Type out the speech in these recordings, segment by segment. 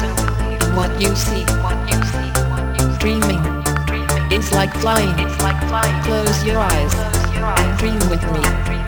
in what you see. Dreaming is like flying. Close your eyes and dream with me.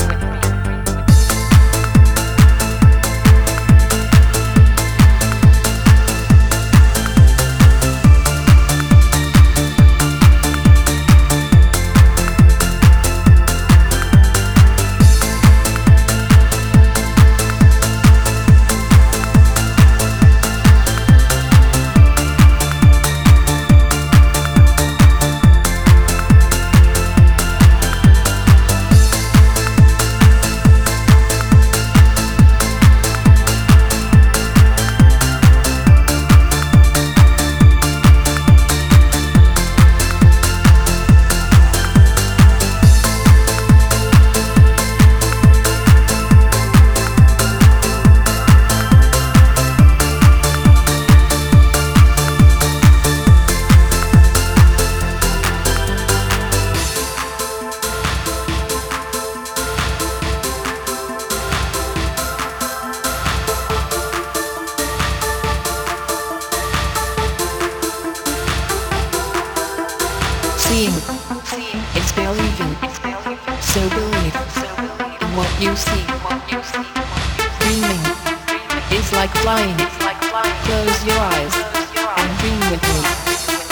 Seeing is believing, so believe in what you see. Dreaming is like flying. Close your eyes and dream with me.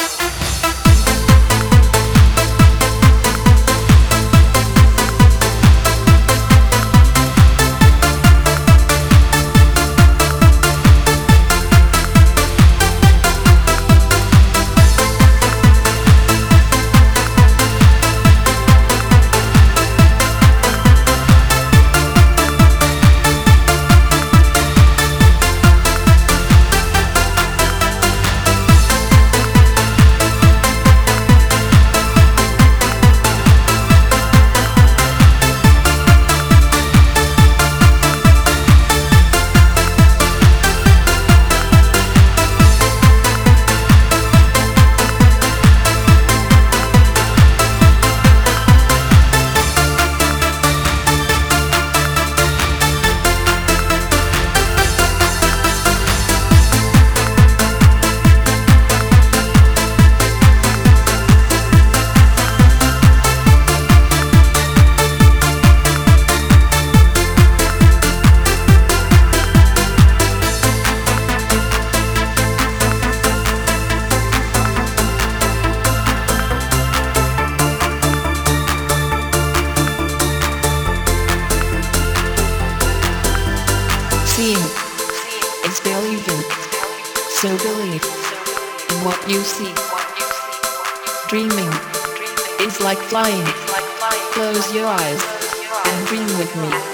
Seeing is believing, so believe in what you see. Dreaming is like flying. Close your eyes and dream with me.